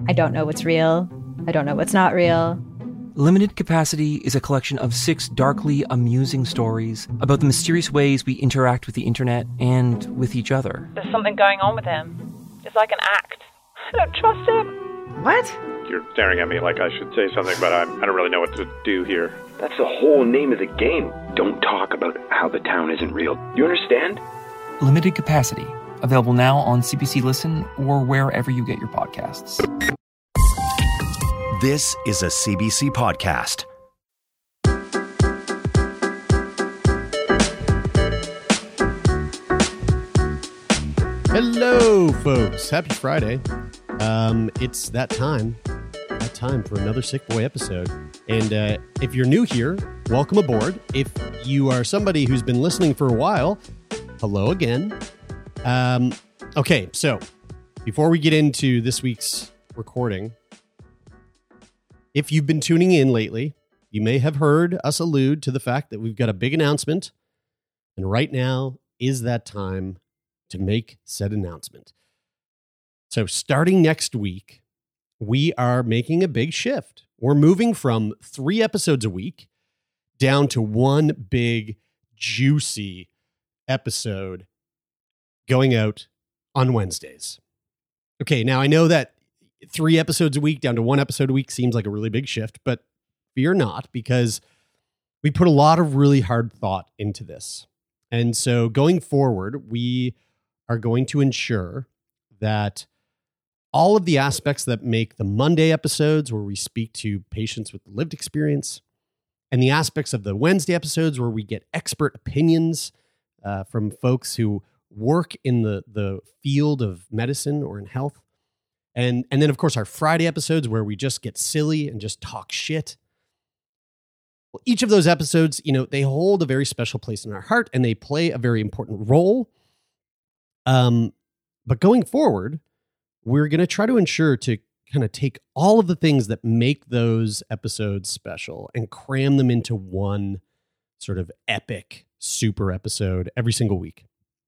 I don't know what's real. I don't know what's not real. Limited Capacity is a collection of 6 darkly amusing stories about the mysterious ways we interact with the internet and with each other. There's something going on with him. It's like an act. I don't trust him. What? You're staring at me like I should say something, but I don't really know what to do here. That's the whole name of the game. Don't talk about how the town isn't real. You understand? Limited Capacity. Available now on CBC Listen or wherever you get your podcasts. This is a CBC podcast. Hello, folks. Happy Friday. It's that time for another Sick Boy episode. And if you're new here, welcome aboard. If you are somebody who's been listening for a while, hello again. Okay, so before we get into this week's recording, if you've been tuning in lately, you may have heard us allude to the fact that we've got a big announcement. And right now is that time to make said announcement. So starting next week, we are making a big shift. We're moving from 3 episodes a week down to 1 big, juicy episode going out on Wednesdays. Okay, now I know that 3 episodes a week down to 1 episode a week seems like a really big shift, but fear not, because we put a lot of really hard thought into this. And so going forward, we are going to ensure that all of the aspects that make the Monday episodes, where we speak to patients with lived experience, and the aspects of the Wednesday episodes where we get expert opinions from folks who work in the field of medicine or in health. And then, of course, our Friday episodes where we just get silly and just talk shit. Well, each of those episodes, they hold a very special place in our heart and they play a very important role. But going forward, we're going to try to ensure to kind of take all of the things that make those episodes special and cram them into one sort of epic super episode every single week.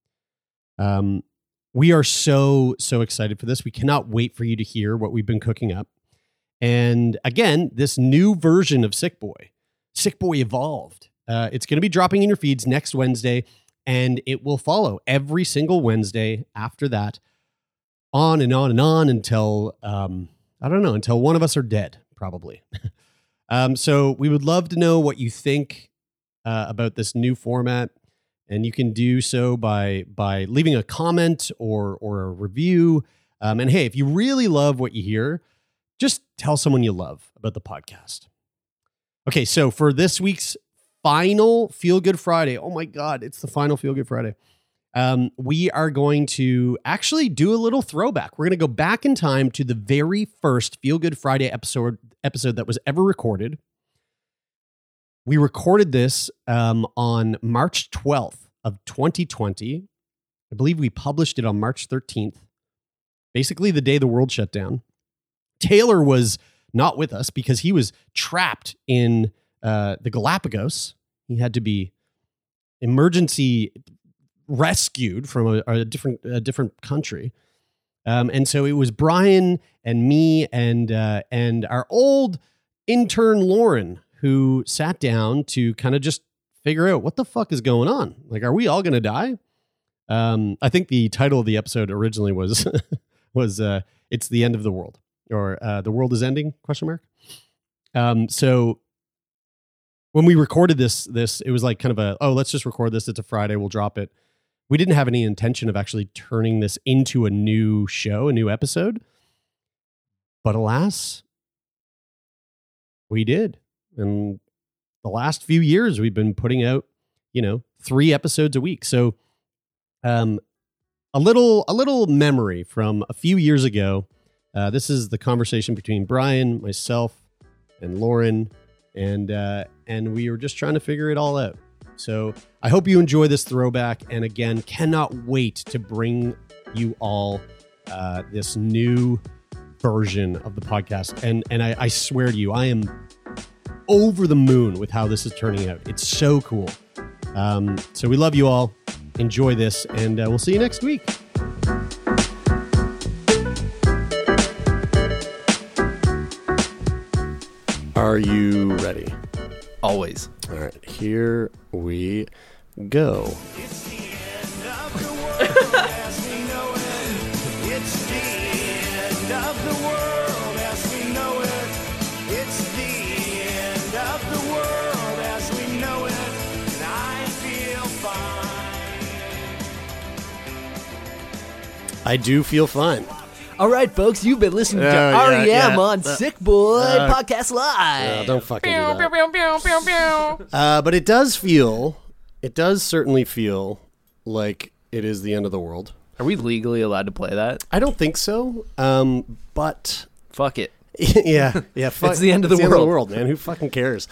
We are so excited for this. We cannot wait for you to hear what we've been cooking up. And again, this new version of Sick Boy Evolved. It's going to be dropping in your feeds next Wednesday, and it will follow every single Wednesday after that, on and on and on until, until one of us are dead, probably. So we would love to know what you think about this new format. And you can do so by leaving a comment or a review. And hey, if you really love what you hear, just tell someone you love about the podcast. Okay, so for this week's final Feel Good Friday, oh my God, it's the final Feel Good Friday. We are going to actually do a little throwback. We're going to go back in time to the very first Feel Good Friday episode that was ever recorded. We recorded this on March 12th of 2020. I believe we published it on March 13th, basically the day the world shut down. Taylor was not with us because he was trapped in the Galapagos. He had to be emergency rescued from a different country. And so it was Brian and me and our old intern, Lauren, who sat down to kind of just figure out what the fuck is going on. Like, are we all going to die? I think the title of the episode originally was It's the End of the World, or The World is Ending, ? So when we recorded this, it was like kind of let's just record this. It's a Friday. We'll drop it. We didn't have any intention of actually turning this into a new show, a new episode. But alas, we did. And the last few years, we've been putting out, 3 episodes a week. So a little memory from a few years ago. This is the conversation between Brian, myself, and Lauren. And we were just trying to figure it all out. So I hope you enjoy this throwback. And again, cannot wait to bring you all this new version of the podcast. And I swear to you, I am over the moon with how this is turning out. It's so cool. So we love you all. Enjoy this, and we'll see you next week. Are you ready? Always. All right, here we go. I do feel fine. All right, folks, you've been listening to REM on Sick Boy Podcast Live. Don't fucking do that. But it does certainly feel like it is the end of the world. Are we legally allowed to play that? I don't think so, but... Fuck it. yeah. Fuck, it's the end of the world. It's the end of the world, man. Who fucking cares?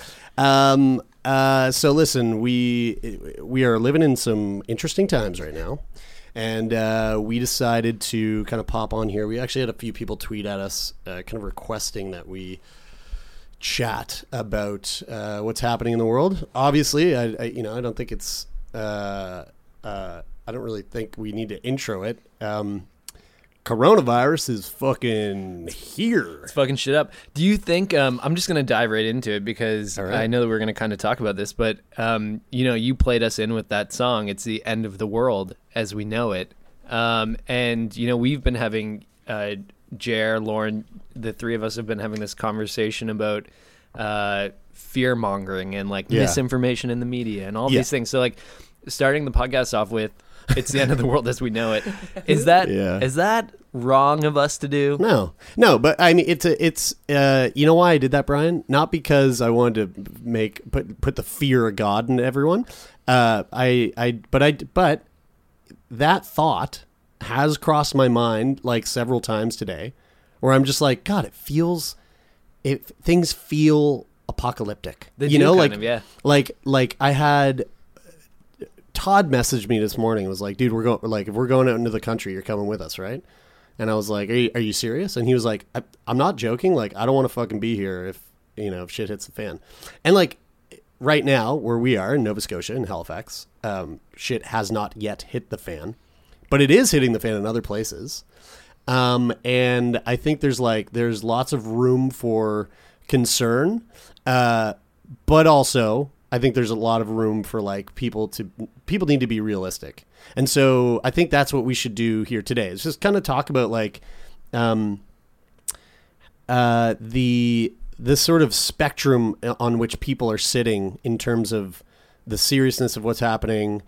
So listen, we are living in some interesting times right now. And we decided to kind of pop on here. We actually had a few people tweet at us kind of requesting that we chat about what's happening in the world. Obviously, I don't think it's I don't really think we need to intro it. Coronavirus is fucking here. It's fucking shit up. Do you think, I'm just going to dive right into it because I know that we're going to kind of talk about this, but, you played us in with that song. It's the end of the world as we know it. And, we've been having, Jer, Lauren, the three of us have been having this conversation about fear mongering and misinformation in the media and all these things. So starting the podcast off with, it's the end of the world as we know it. Is that wrong of us to do? No, but I mean, it's you know why I did that, Brian? Not because I wanted to put the fear of God into everyone. But that thought has crossed my mind several times today, where I'm just like, God, things feel apocalyptic. They do kind of, yeah. Like I had. Todd messaged me this morning and was like, dude, if we're going out into the country, you're coming with us, right? And I was like, are you serious? And he was like, I'm not joking. I don't want to fucking be here if shit hits the fan. And right now where we are in Nova Scotia in Halifax, shit has not yet hit the fan, but it is hitting the fan in other places. And I think there's lots of room for concern. But also I think there's a lot of room for people need to be realistic. And so I think that's what we should do here today. It's just kind of talk about this sort of spectrum on which people are sitting in terms of the seriousness of what's happening.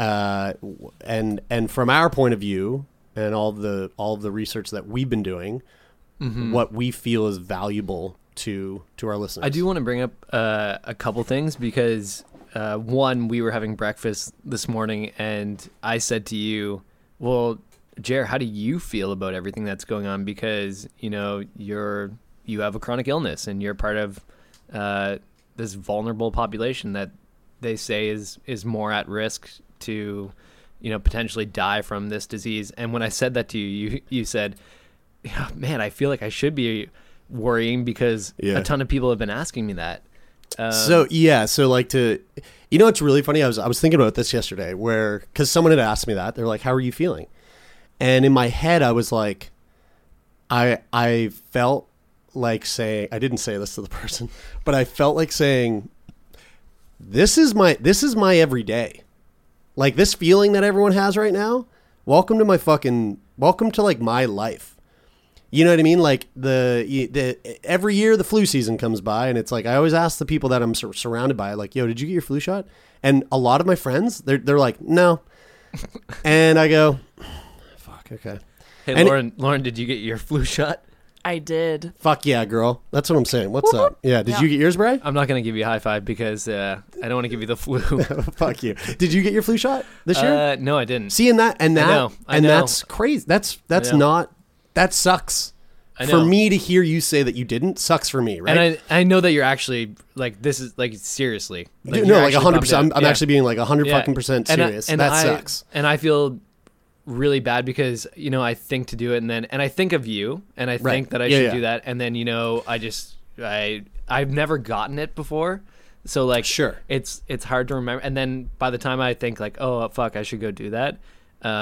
And from our point of view and all of the research that we've been doing, what we feel is valuable to our listeners. I do want to bring up a couple things because one, we were having breakfast this morning and I said to you, well, Jer, how do you feel about everything that's going on? Because you have a chronic illness and you're part of this vulnerable population that they say is more at risk to potentially die from this disease. And when I said that to you, you said, yeah, man, I feel like I should be worrying because a ton of people have been asking me that. It's really funny. I was thinking about this yesterday because someone had asked me that. They're like, how are you feeling? And in my head, I was like, I felt like saying, I didn't say this to the person, but I felt like saying, this is my everyday. This feeling that everyone has right now, welcome to my life. You know what I mean? Every year the flu season comes by and it's I always ask the people that I'm surrounded by, yo, did you get your flu shot? And a lot of my friends, they're like, no. And I go, fuck, okay. Hey, and Lauren, did you get your flu shot? I did. Fuck yeah, girl. That's what I'm saying. What's up? Yeah. Did you get yours, Bray? I'm not going to give you a high five because I don't want to give you the flu. Fuck you. Did you get your flu shot this year? No, I didn't. See, I know. That's crazy. That sucks. For me to hear you say that you didn't sucks for me, right? And I know that you're actually this is seriously. 100%. I'm actually being 100 fucking % serious. And that sucks. And I feel really bad because I think to do it and I think of you and I think that I should do that and then I've never gotten it before, so sure, it's hard to remember, and then by the time I think oh fuck, I should go do that,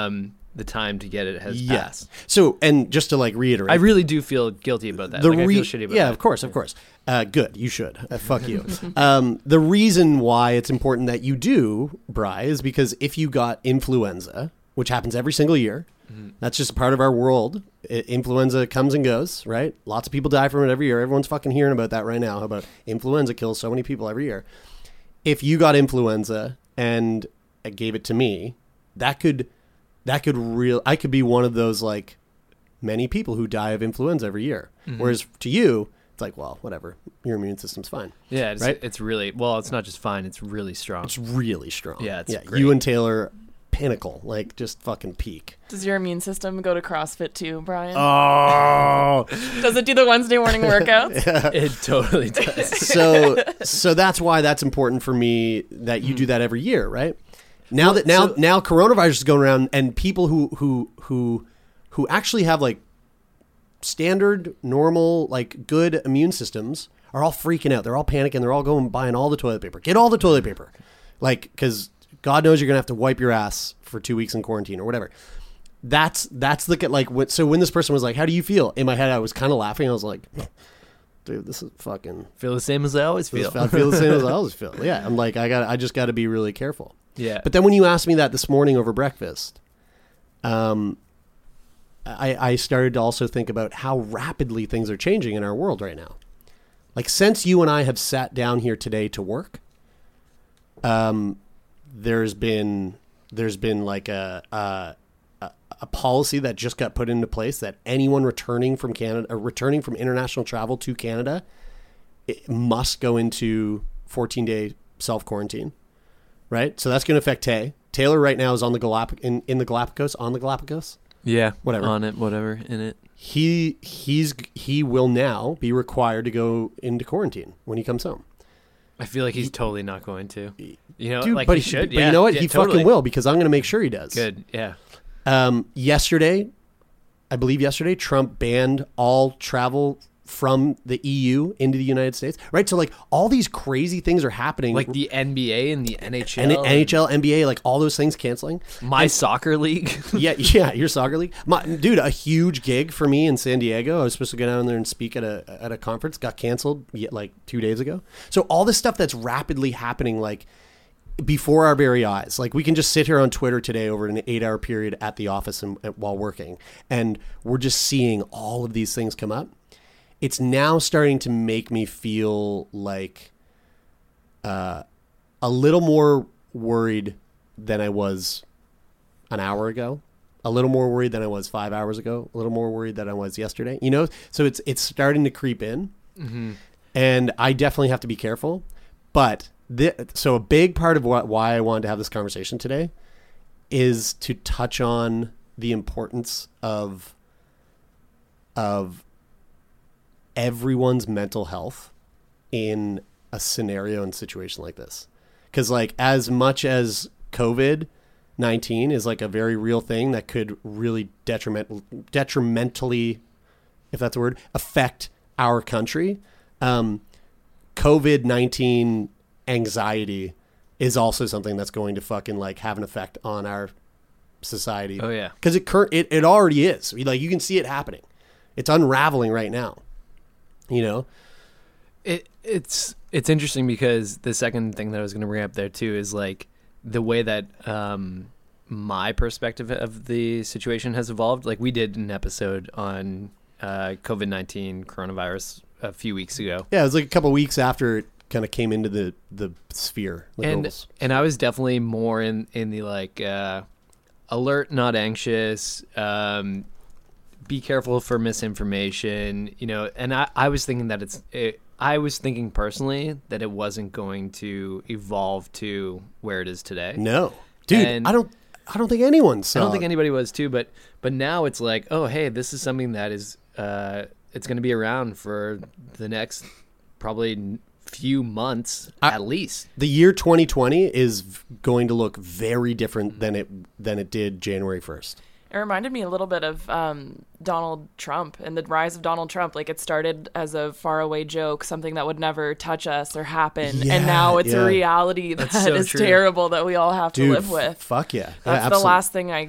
the time to get it has Yeah. passed. So, and just to like reiterate, I really do feel guilty about that. I feel shitty about that. yeah, of course. Good, you should. Fuck you. The reason why it's important that you do, Bri, is because if you got influenza, which happens every single year, that's just a part of our world. Influenza comes and goes, right? Lots of people die from it every year. Everyone's fucking hearing about that right now. How about influenza kills so many people every year? If you got influenza and gave it to me, I could be one of those like many people who die of influenza every year. Whereas to you, it's like, well, whatever. Your immune system's fine. Yeah, right? It's really, well, it's not just fine. It's really strong. It's really strong. Yeah, it's great. You and Taylor, pinnacle, like just fucking peak. Does your immune system go to CrossFit too, Brian? Oh, Does it do the Wednesday morning workouts? It totally does. So that's why that's important for me that you do that every year, right? Now coronavirus is going around, and people who actually have like standard, normal, like good immune systems are all freaking out. They're all panicking. They're all going buying all the toilet paper. Get all the toilet paper, like because God knows you're gonna have to wipe your ass for 2 weeks in quarantine or whatever. That's like so when this person was like, "How do you feel?" In my head, I was kind of laughing. I was like, dude, this is fucking feel the same as I always feel. I feel the same as I always feel. Yeah, I'm like, I just got to be really careful. Yeah. But then when you asked me that this morning over breakfast, I started to also think about how rapidly things are changing in our world right now. Like since you and I have sat down here today to work, there's been like a policy that just got put into place that anyone returning from Canada or returning from international travel to Canada, it must go into 14-day self-quarantine, right? So that's going to affect Taylor right now is on the in the Galapagos. Yeah, whatever. On it, whatever, in it. He will now be required to go into quarantine when he comes home. I feel like he's totally not going to. You know, dude, like but he should. But you know what? He totally. fucking will, because I'm going to make sure he does. Good, yeah. Yesterday, Trump banned all travel from the EU into the United States, right? So like all these crazy things are happening. Like the NBA and the NHL. And NHL, NBA, like all those things canceling. My soccer league. yeah, your soccer league. Dude, a huge gig for me in San Diego. I was supposed to go down there and speak at a conference, got canceled like 2 days ago. So all this stuff that's rapidly happening like before our very eyes. Like we can just sit here on Twitter today over an 8-hour period at the office and while working, and we're just seeing all of these things come up. It's now starting to make me feel like a little more worried than I was an hour ago, a little more worried than I was 5 hours ago, a little more worried than I was yesterday. You know, so it's starting to creep in, and I definitely have to be careful. But so a big part of why I wanted to have this conversation today is to touch on the importance of everyone's mental health in a scenario and situation like this. Because like as much as COVID-19 is like a very real thing that could really detrimentally, if that's a word, affect our country, COVID-19 anxiety is also something that's going to fucking like have an effect on our society. Oh yeah. Because it already is. Like you can see it happening. It's unraveling right now. You know, it's interesting because the second thing that I was going to bring up there too is like the way that my perspective of the situation has evolved. Like we did an episode on COVID-19 coronavirus a few weeks ago. Yeah, it was like a couple of weeks after it kind of came into the sphere. And I was definitely more in the like alert, not anxious. Be careful for misinformation, you know, and I was thinking that I was thinking personally that it wasn't going to evolve to where it is today. No, dude, and I don't think anyone saw. I don't think anybody was too, but now it's like, oh, hey, this is something that is it's going to be around for the next probably few months at least. The year 2020 is going to look very different than it did January 1st. It reminded me a little bit of Donald Trump and the rise of Donald Trump. Like it started as a faraway joke, something that would never touch us or happen. And now it's a reality that is terrible that we all have to live with. Fuck yeah. That's the last thing I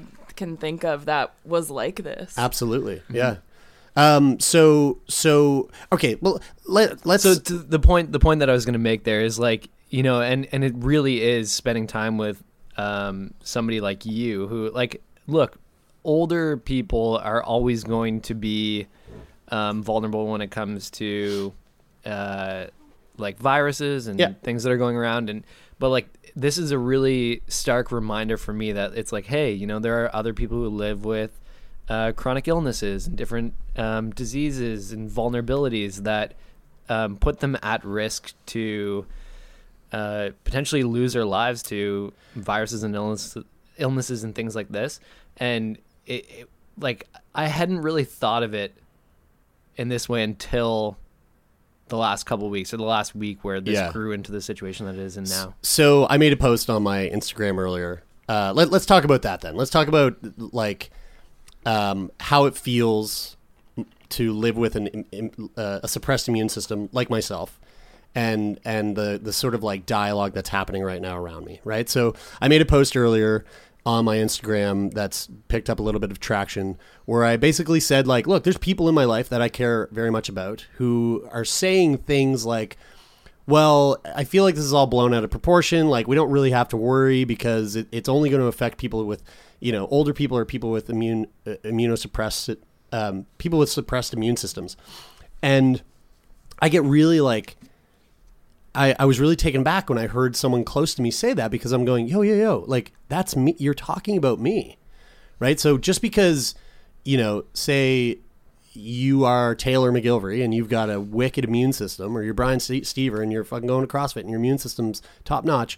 can think of that was like this. Absolutely. Yeah. So okay, well, let's. So to the point that I was going to make there is like, you know, and it really is spending time with somebody like you who, like, look, older people are always going to be vulnerable when it comes to like viruses and things that are going around, but like this is a really stark reminder for me that it's like, hey, you know, there are other people who live with chronic illnesses and different diseases and vulnerabilities that put them at risk to potentially lose their lives to viruses and illnesses and things like this. And it like, I hadn't really thought of it in this way until the last couple of weeks or the last week where this grew into the situation that it is in now. So I made a post on my Instagram earlier. Let's talk about that then. Let's talk about like how it feels to live with a suppressed immune system like myself, and the sort of like dialogue that's happening right now around me, right? So I made a post earlier on my Instagram that's picked up a little bit of traction where I basically said, like, look, there's people in my life that I care very much about who are saying things like, well, I feel like this is all blown out of proportion. Like, we don't really have to worry because it's only going to affect people with, you know, older people or people with immunosuppressed, people with suppressed immune systems. And I get really like, I was really taken back when I heard someone close to me say that, because I'm going, yo, like, that's me. You're talking about me, right? So just because, you know, say you are Taylor McGilvery and you've got a wicked immune system, or you're Brian Stever and you're fucking going to CrossFit and your immune system's top notch,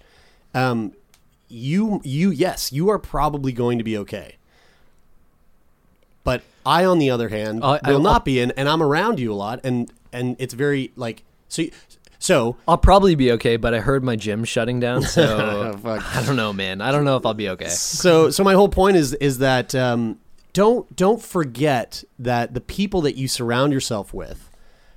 you are probably going to be okay. But I, on the other hand, will not be, and I'm around you a lot, and it's very like, so I'll probably be okay, but I heard my gym shutting down, so I don't know, man. I don't know if I'll be okay. So my whole point is that don't forget that the people that you surround yourself with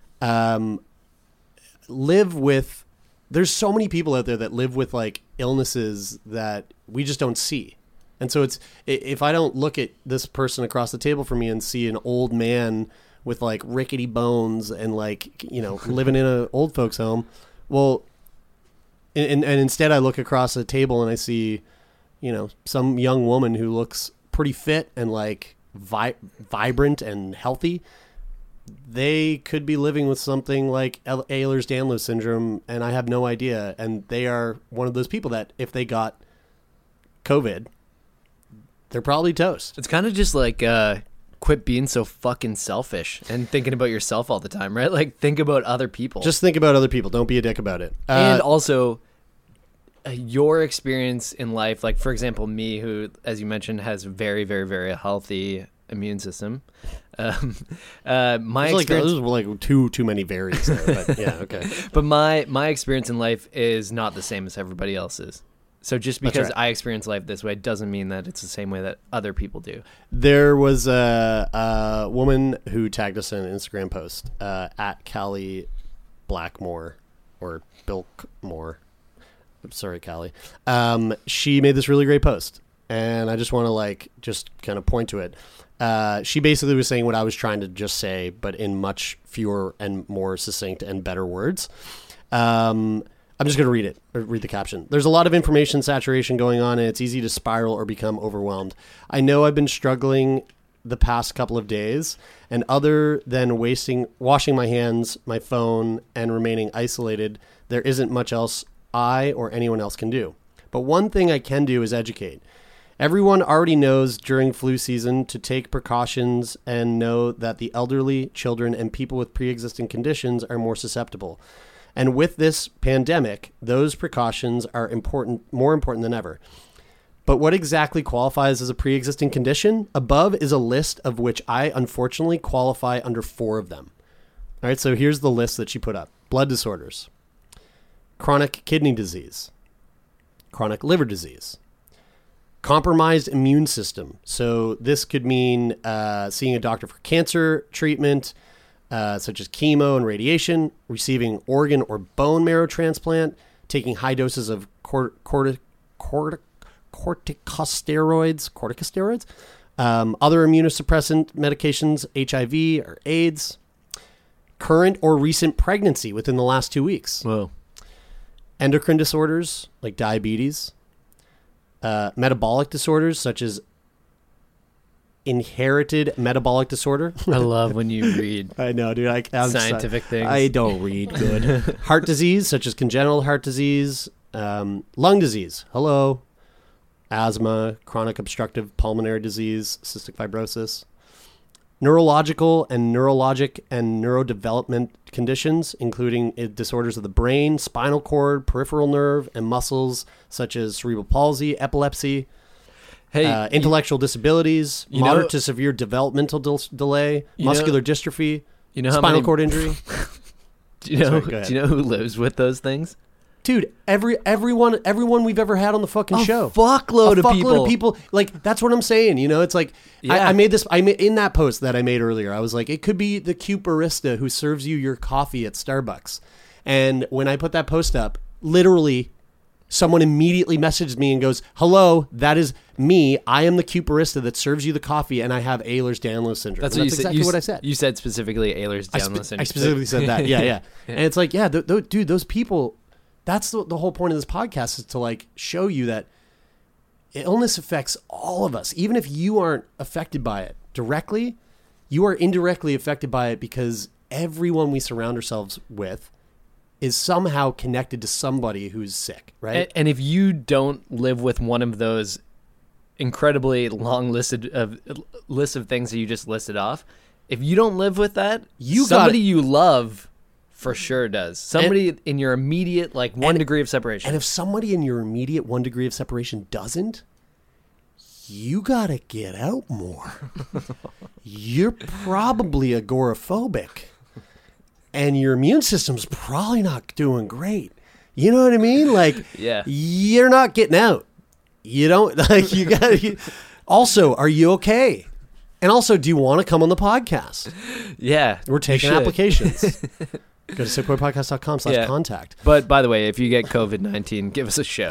live with. There's so many people out there that live with like illnesses that we just don't see. And so if I don't look at this person across the table from me and see an old man with like rickety bones and like, you know, living in an old folks home, well, and instead I look across the table and I see, you know, some young woman who looks pretty fit and like vibrant and healthy. They could be living with something like Ehlers-Danlos syndrome, and I have no idea. And they are one of those people that if they got COVID, they're probably toast. It's kind of just like quit being so fucking selfish and thinking about yourself all the time, right? Like, think about other people. Just think about other people. Don't be a dick about it. And also, your experience in life, like, for example, me, who, as you mentioned, has a very, very, very healthy immune system. My experience, there's like too many varies there, but yeah, okay. But my experience in life is not the same as everybody else's. So just because I experience life this way doesn't mean that it's the same way that other people do. There was a woman who tagged us in an Instagram post at Callie Blackmore or Bilkmore. I'm sorry, Callie. She made this really great post, and I just want to like just kind of point to it. She basically was saying what I was trying to just say, but in much fewer and more succinct and better words. I'm just going to read the caption. There's a lot of information saturation going on, and it's easy to spiral or become overwhelmed. I know I've been struggling the past couple of days, and other than washing my hands, my phone, and remaining isolated, there isn't much else I or anyone else can do. But one thing I can do is educate. Everyone already knows during flu season to take precautions and know that the elderly, children, and people with pre-existing conditions are more susceptible. And with this pandemic, those precautions are more important than ever. But what exactly qualifies as a pre-existing condition? Above is a list of which I unfortunately qualify under 4 of them. All right, so here's the list that she put up. Blood disorders, chronic kidney disease, chronic liver disease, compromised immune system. So this could mean seeing a doctor for cancer treatment, such as chemo and radiation, receiving organ or bone marrow transplant, taking high doses of corticosteroids, Other immunosuppressant medications, HIV or AIDS. Current or recent pregnancy within the last 2 weeks. Whoa. Endocrine disorders like diabetes. Metabolic disorders such as inherited metabolic disorder. I love when you read I know, dude. I'm scientific things. I don't read good. Heart disease, such as congenital heart disease, lung disease. Hello. Asthma, chronic obstructive pulmonary disease, cystic fibrosis. Neurological and neurologic and neurodevelopment conditions, including disorders of the brain, spinal cord, peripheral nerve, and muscles, such as cerebral palsy, epilepsy. Hey, intellectual disabilities, you moderate know- to severe developmental delay, You know- muscular dystrophy, You know how spinal many- cord injury. Do you know? Sorry, go ahead. Do you know who lives with those things? Dude, everyone we've ever had on the fucking show. Fuckload A of fuckload of people. Like, that's what I'm saying. You know, it's like, Yeah. I made in that post that I made earlier, I was like, it could be the cute barista who serves you your coffee at Starbucks. And when I put that post up, literally, someone immediately messaged me and goes, hello, that is me. I am the cute barista that serves you the coffee, and I have Ehlers-Danlos syndrome. That's And what you exactly said. what I said. You said specifically Ehlers-Danlos syndrome. I specifically said that. Yeah. And it's like, yeah, dude, those people, that's the whole point of this podcast, is to like show you that illness affects all of us. Even if you aren't affected by it directly, you are indirectly affected by it because everyone we surround ourselves with is somehow connected to somebody who's sick, right? And if you don't live with one of those incredibly long list of things that you just listed off, if you don't live with that, somebody you love for sure does. Somebody in your immediate, like, 1 degree of separation. And if somebody in your immediate 1 degree of separation doesn't, you gotta get out more. You're probably agoraphobic, and your immune system's probably not doing great. You know what I mean? Like, Yeah. You're not getting out. You don't, like, you gotta. Also, are you okay? And also, do you want to come on the podcast? Yeah. We're taking you should. applications. Go to sickboypodcast.com/contact. But by the way, if you get COVID-19, give us a show.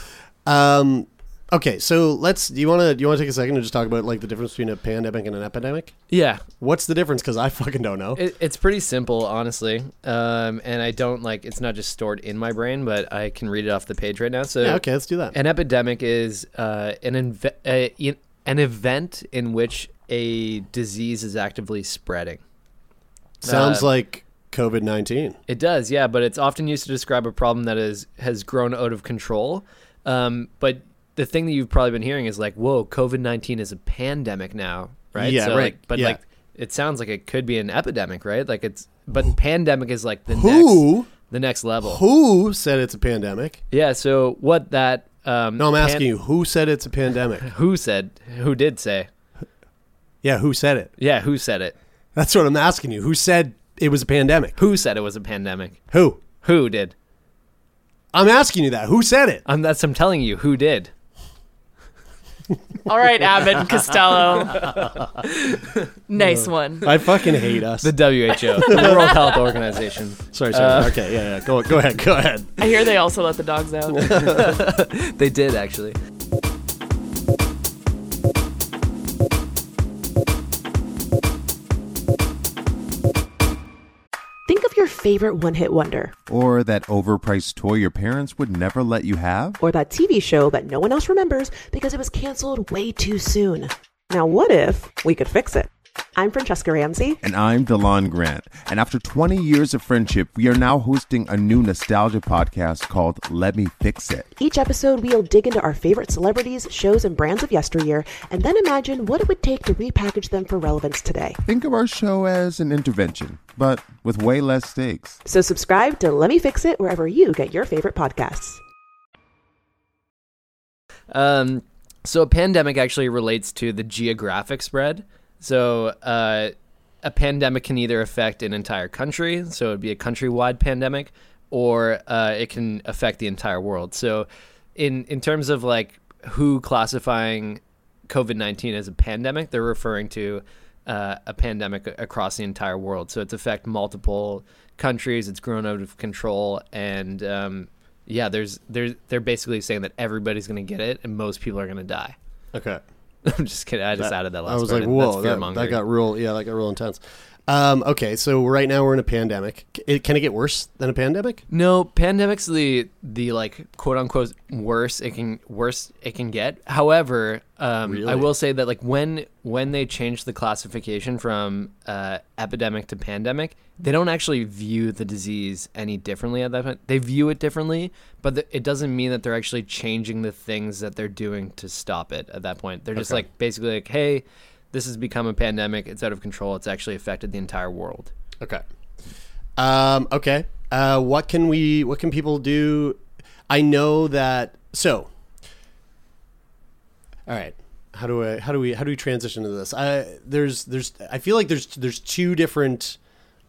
Okay, so do you want to take a second to just talk about like the difference between a pandemic and an epidemic? Yeah. What's the difference? Because I fucking don't know. It's pretty simple, honestly. And I don't it's not just stored in my brain, but I can read it off the page right now. So Yeah, okay, let's do that. An epidemic is an event in which a disease is actively spreading. Sounds like COVID-19. It does, yeah, but it's often used to describe a problem that has grown out of control. But the thing that you've probably been hearing is like, whoa, COVID-19 is a pandemic now, right? Yeah, so right. But Yeah. like, it sounds like it could be an epidemic, right? Like but pandemic is like the next level. Who said it's a pandemic? Yeah. So what that? No, I'm asking you. Who said it's a pandemic? Who did say? Yeah, who said it? Yeah, who said it? That's what I'm asking you. Who said it was a pandemic? Who said it was a pandemic? Who? Who did? I'm asking you that. Who said it? I'm telling you. Who did? All right, Abbott and Costello. Nice one. I fucking hate us. The WHO, the World Health Organization. Sorry. Okay, yeah. Go ahead. I hear they also let the dogs out. They did, actually. Think of your favorite one-hit wonder. Or that overpriced toy your parents would never let you have. Or that TV show that no one else remembers because it was canceled way too soon. Now what if we could fix it? I'm Francesca Ramsey. And I'm DeLon Grant. And after 20 years of friendship, we are now hosting a new nostalgia podcast called Let Me Fix It. Each episode, we'll dig into our favorite celebrities, shows, and brands of yesteryear, and then imagine what it would take to repackage them for relevance today. Think of our show as an intervention, but with way less stakes. So subscribe to Let Me Fix It wherever you get your favorite podcasts. So a pandemic actually relates to the geographic spread. So a pandemic can either affect an entire country, so it would be a countrywide pandemic, or it can affect the entire world. So in terms of like who classifying COVID-19 as a pandemic, they're referring to a pandemic across the entire world. So it's affect multiple countries, it's grown out of control, and they're basically saying that everybody's going to get it and most people are going to die. Okay. I'm just kidding. I just added that last I was part like, in. whoa, That's that got real intense. Okay, so right now we're in a pandemic. Can it get worse than a pandemic? No, pandemic's the like quote unquote worse it can get. However, Really? I will say that like when they changed the classification from epidemic to pandemic, they don't actually view the disease any differently at that point. They view it differently, but it doesn't mean that they're actually changing the things that they're doing to stop it at that point. They're just Okay. like basically like, hey, this has become a pandemic. It's out of control. It's actually affected the entire world. Okay. Okay. What can people do? I know that. So, all right. How do we transition to this? I feel like there's two different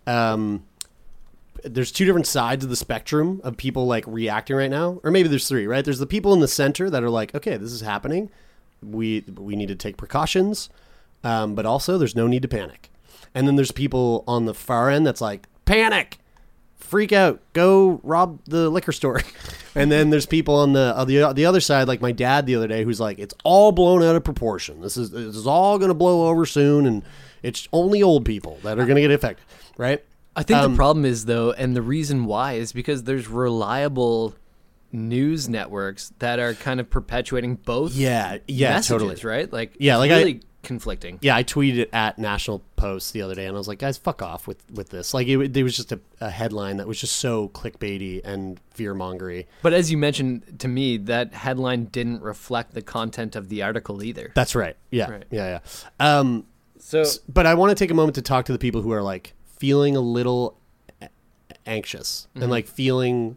sides of the spectrum of people like reacting right now, or maybe there's three. Right? There's the people in the center that are like, okay, this is happening. We need to take precautions. But also there's no need to panic. And then there's people on the far end that's like, panic, freak out, go rob the liquor store. And then there's people on the other side, like my dad the other day, who's like, it's all blown out of proportion. This is all going to blow over soon. And it's only old people that are going to get affected. Right. I think the problem is though, and the reason why is because there's reliable news networks that are kind of perpetuating both messages, totally. right? Like, yeah, like really conflicting. Yeah, I tweeted at National Post the other day, and I was like, guys, fuck off with this. Like, it was just a headline that was just so clickbaity and fear-mongery. But as you mentioned to me, that headline didn't reflect the content of the article either. That's right. Yeah, right. Yeah. But I want to take a moment to talk to the people who are, like, feeling a little anxious and, like, feeling,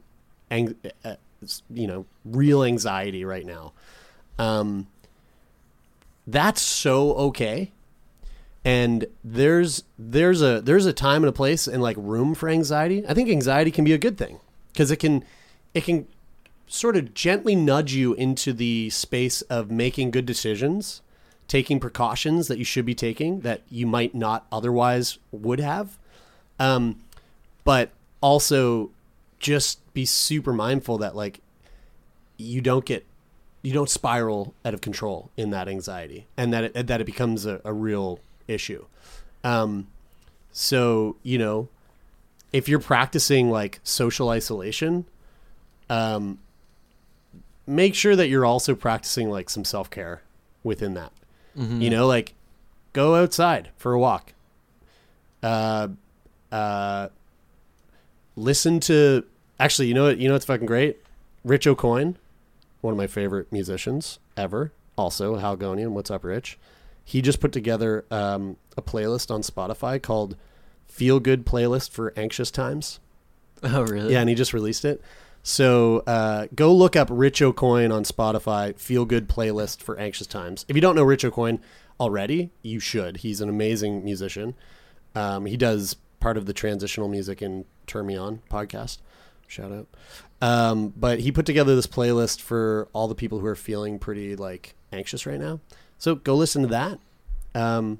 real anxiety right now. That's so okay. And there's a time and a place and like room for anxiety. I think anxiety can be a good thing because it can sort of gently nudge you into the space of making good decisions, taking precautions that you should be taking that you might not otherwise would have. But also just be super mindful that like you don't spiral out of control in that anxiety and that it becomes a real issue. So, if you're practicing like social isolation, make sure that you're also practicing like some self-care within that. Mm-hmm. Like go outside for a walk. Listen to, actually, you know what's fucking great? Rich O'Coin, one of my favorite musicians ever. Also, Halgonian. What's up, Rich? He just put together a playlist on Spotify called Feel Good Playlist for Anxious Times. Oh, really? Yeah, and he just released it. So go look up Rich O'Coin on Spotify, Feel Good Playlist for Anxious Times. If you don't know Rich O'Coin already, you should. He's an amazing musician. He does part of the Transitional Music in Turn Me On podcast. Shout out. But he put together this playlist for all the people who are feeling pretty like anxious right now. So go listen to that.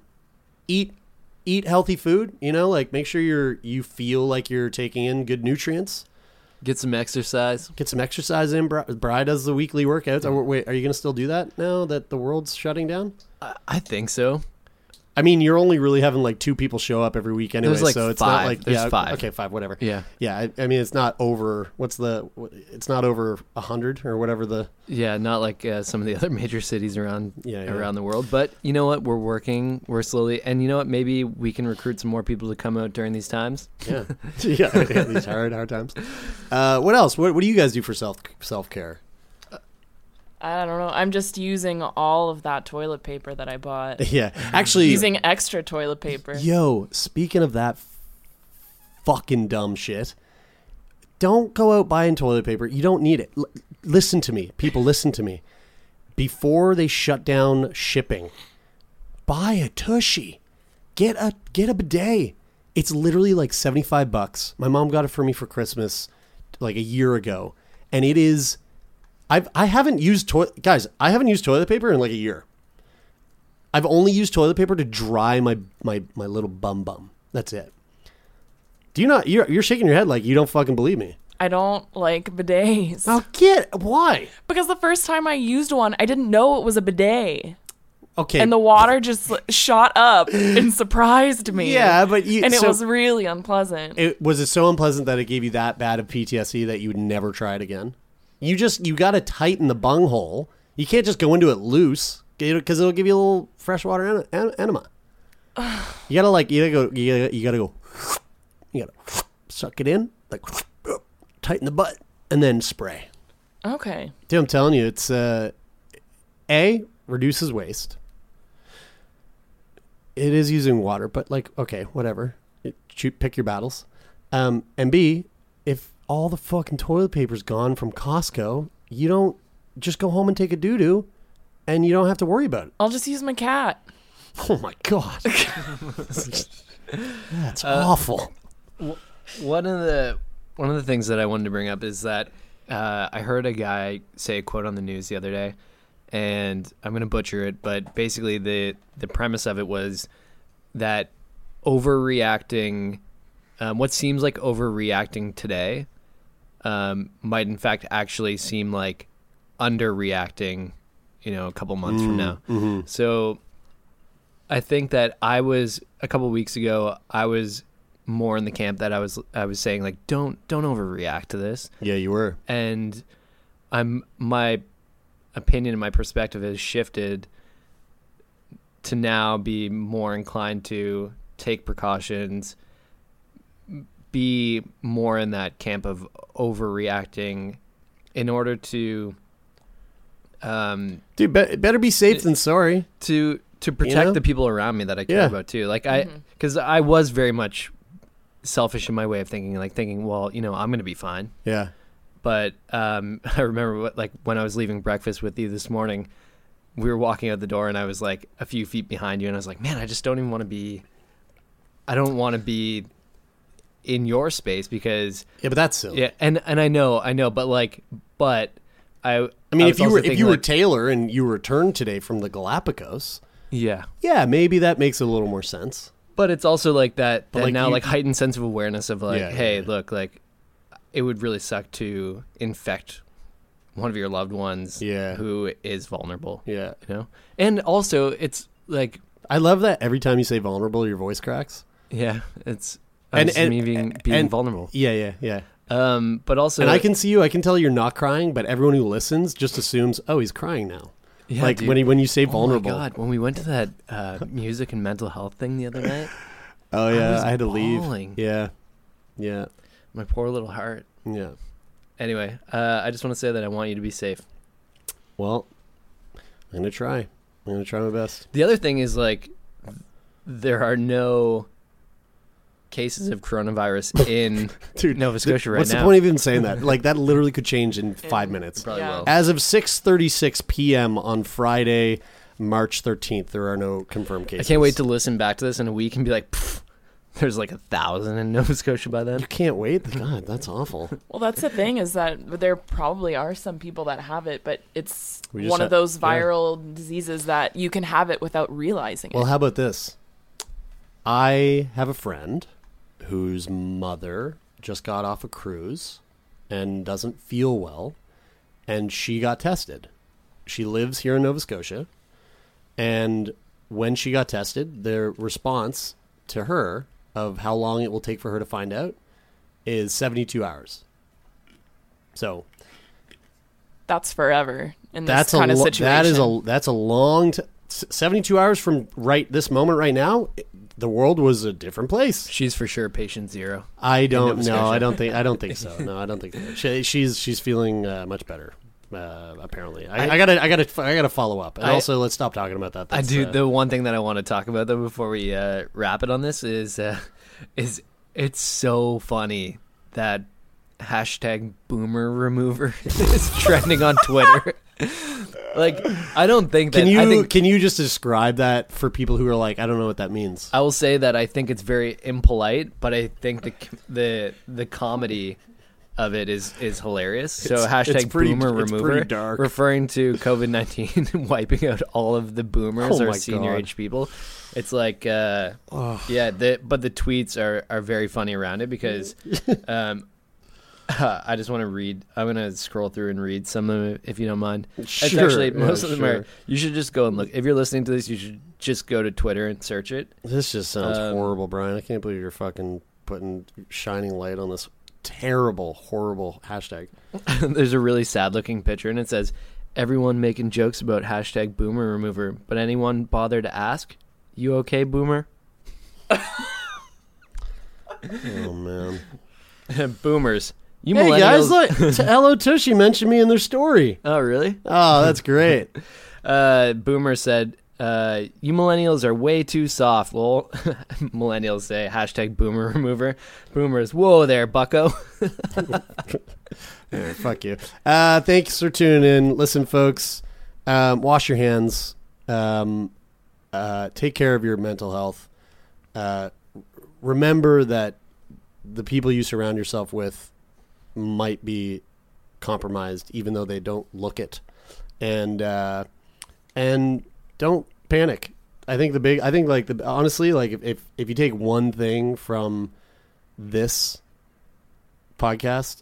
Eat healthy food, like make sure you feel like you're taking in good nutrients. Get some exercise. Get some exercise in. Bri does the weekly workouts. Wait, are you going to still do that now that the world's shutting down? I think so. I mean, you're only really having like 2 people show up every week anyway, like so it's 5. not like There's 5. Okay, 5, whatever. Yeah. Yeah. I mean, it's not over. It's not over 100 or whatever the. Yeah, not like some of the other major cities around Yeah. the world. But you know what? We're working. We're slowly, and you know what? Maybe we can recruit some more people to come out during these times. Yeah. yeah. These hard times. What else? What do you guys do for self-care? I don't know. I'm just using all of that toilet paper that I bought. Yeah, actually, using extra toilet paper. Yo, speaking of that fucking dumb shit, don't go out buying toilet paper. You don't need it. Listen to me, people. Listen to me. Before they shut down shipping, buy a Tushy. Get a bidet. It's literally like $75. My mom got it for me for Christmas like a year ago, and it is. I haven't used toilet paper in like a year. I've only used toilet paper to dry my little bum. That's it. Do you not? You're shaking your head like you don't fucking believe me. I don't like bidets. Oh, why? Because the first time I used one, I didn't know it was a bidet. Okay. And the water just shot up and surprised me. Yeah, but it was really unpleasant. Was it so unpleasant that it gave you that bad of PTSD that you would never try it again? You got to tighten the bunghole. You can't just go into it loose because it'll give you a little freshwater enema. You gotta suck it in, like tighten the butt, and then spray. Okay. Dude, I'm telling you, it's reduces waste. It is using water, but like, okay, whatever. Pick your battles. And B, if all the fucking toilet paper's gone from Costco, you don't just go home and take a doo-doo, and you don't have to worry about it. I'll just use my cat. Oh my God. That's awful. One of the things that I wanted to bring up is that I heard a guy say a quote on the news the other day, and I'm going to butcher it, but basically the premise of it was that overreacting, what seems like overreacting today, might in fact actually seem like underreacting, a couple months from now. Mm-hmm. So I think that a couple weeks ago, I was more in the camp that I was saying, like, don't overreact to this. Yeah, you were. And my opinion and my perspective has shifted to now be more inclined to take precautions, be more in that camp of overreacting in order to dude, better be safe than sorry. To protect the people around me that I care about too. Like because I was very much selfish in my way of thinking, well, I'm going to be fine. Yeah. But I remember when I was leaving breakfast with you this morning, we were walking out the door and I was like a few feet behind you and I was like, man, I just don't even want to be, I don't want to be in your space because. Yeah, but that's silly. Yeah. And I know, but I mean, if you were Taylor and you returned today from the Galapagos. Yeah. Yeah, maybe that makes a little more sense. But it's also like that heightened sense of awareness of look, like it would really suck to infect one of your loved ones who is vulnerable. Yeah. And also it's like, I love that every time you say vulnerable, your voice cracks. Yeah. It's me being vulnerable. Yeah. But also, and I can see you, I can tell you're not crying, but everyone who listens just assumes, oh, he's crying now. Yeah, like dude. when you say vulnerable. Oh my God, when we went to that music and mental health thing the other night. Oh yeah, I had to bawling. leave. Yeah. My poor little heart. Yeah. Anyway, I just want to say that I want you to be safe. Well, I'm gonna try. I'm gonna try my best. The other thing is there are no cases of coronavirus in Nova Scotia right now. What's the point of even saying that? Like, that literally could change in 5 minutes. Probably will. As of 6:36 p.m. on Friday, March 13th, there are no confirmed cases. I can't wait to listen back to this in a week and be like, there's 1,000 in Nova Scotia by then. You can't wait? God, that's awful. Well, that's the thing is that there probably are some people that have it, but it's one of those viral diseases that you can have it without realizing it. Well, how about this? I have a friend whose mother just got off a cruise and doesn't feel well, and she got tested. She lives here in Nova Scotia, and when she got tested, their response to her of how long it will take for her to find out is 72 hours. So that's forever in this kind of situation. That's a long 72 hours from this moment right now. The world was a different place. She's for sure patient zero. I don't know. I don't think so. No, I don't think so. She's feeling much better. Apparently, I gotta follow up. And also, let's stop talking about that. I do. The one thing that I want to talk about though before we wrap it on this is it's so funny that hashtag boomer remover is trending on Twitter. I don't think that. Can you just describe that for people who are like, I don't know what that means? I will say that I think it's very impolite, but I think the comedy of it is hilarious. So hashtag boomer remover, referring to COVID-19 wiping out all of the boomers or senior age people. It's like, but the tweets are very funny around it because I just want to read. I'm going to scroll through and read some of them if you don't mind. Sure, It's actually, yeah, most of them sure. are, you should just go and look. If you're listening to this, you should just go to Twitter and search it. This just sounds horrible, Brian. I can't believe you're fucking putting shining light on this terrible, horrible hashtag. There's a really sad looking picture and it says, everyone making jokes about hashtag boomer remover, but anyone bother to ask, you okay, boomer? Oh, man. Boomers. You Hey, guys, millennials- look. Hello Tushy mentioned me in their story. Oh, really? Oh, that's great. Boomer said, you millennials are way too soft, lol. Millennials say, hashtag boomer remover. Boomers, whoa there, bucko. Yeah, fuck you. Thanks for tuning in. Listen, folks, wash your hands. Take care of your mental health. Remember that the people you surround yourself with might be compromised, even though they don't look it. And don't panic. Honestly, like if you take one thing from this podcast,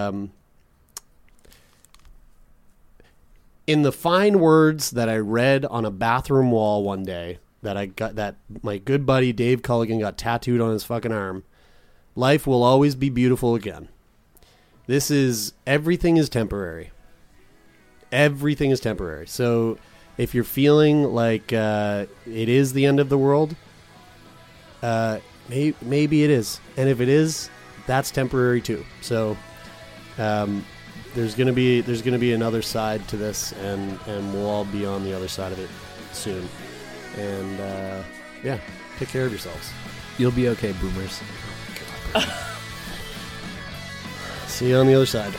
in the fine words that I read on a bathroom wall one day, that my good buddy Dave Culligan got tattooed on his fucking arm, life will always be beautiful again. Everything is temporary. Everything is temporary. So if you're feeling like it is the end of the world, maybe it is. And if it is, that's temporary too. So there's gonna be another side to this, and we'll all be on the other side of it soon. And yeah, take care of yourselves. You'll be okay, boomers. See you on the other side.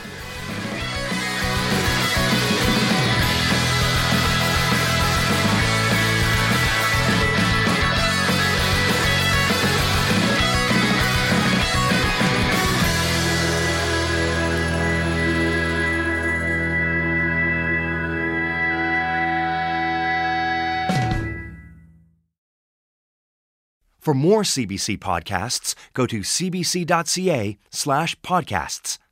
For more CBC podcasts, go to cbc.ca/podcasts.